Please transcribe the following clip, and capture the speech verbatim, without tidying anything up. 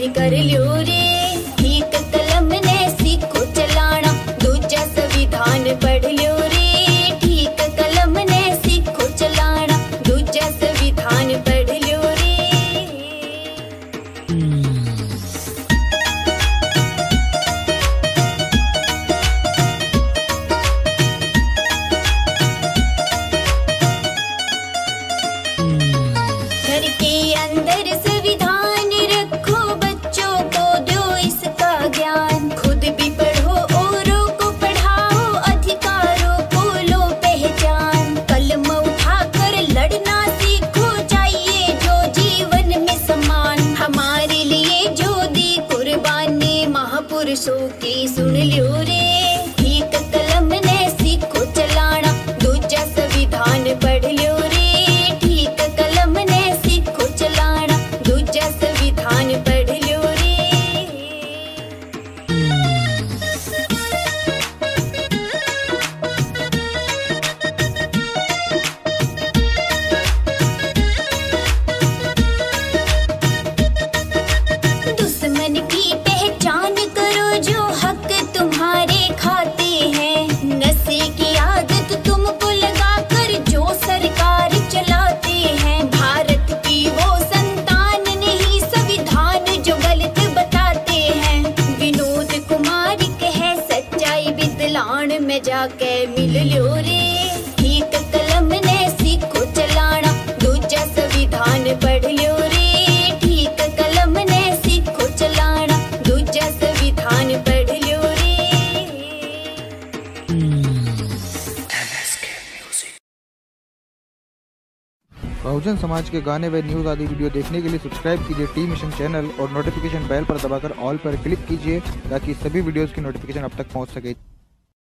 कर लियो रे। ठीक कलम ने सीखो चलाना, दूजा संविधान पढ़ लियो रे। ठीक कलम ने सीखो चलाना, दूजा संविधान पढ़ लियो रे। घर के अंदर संविधान रखो, बच्चों को दो इसका ज्ञान। खुद भी पढ़ो औरों को पढ़ाओ, अधिकारों को लो पहचान। कलम उठाकर लड़ना सीखो, चाहिए जो जीवन में सम्मान। हमारे लिए जो दी कुर्बानी महापुरुषों की सुन लियो रे। ठीक कलम ने सीखो चलाना, दूजा संविधान पढ़ लियो रे। ठीक कलम ने सीखो चलाना, दूजा संविधान पढ़ लियो रे। दुश्मन की पहचान करो, जो हक तुम्हारे खाते हैं। नशे की आदत तुमको लगाकर जो सरकार चलाते हैं। भारत की वो संतान नहीं, संविधान जो गलत बताते हैं। विनोद कुमार कहे सच्चाई बिदलान में जाके मिल लियो रे। ठीक कलम ने सीखो चलाना, दूजा संविधान पढ़ लियो रे। ठीक कलम ने सीखो चलाना, दूजा संविधान पढ़ लियो रे। बहुजन समाज के गाने व न्यूज़ आदि वीडियो देखने के लिए सब्सक्राइब कीजिए टी मिशन चैनल और नोटिफिकेशन बेल पर दबाकर ऑल पर क्लिक कीजिए, ताकि सभी वीडियोस की नोटिफिकेशन अब तक पहुंच सके।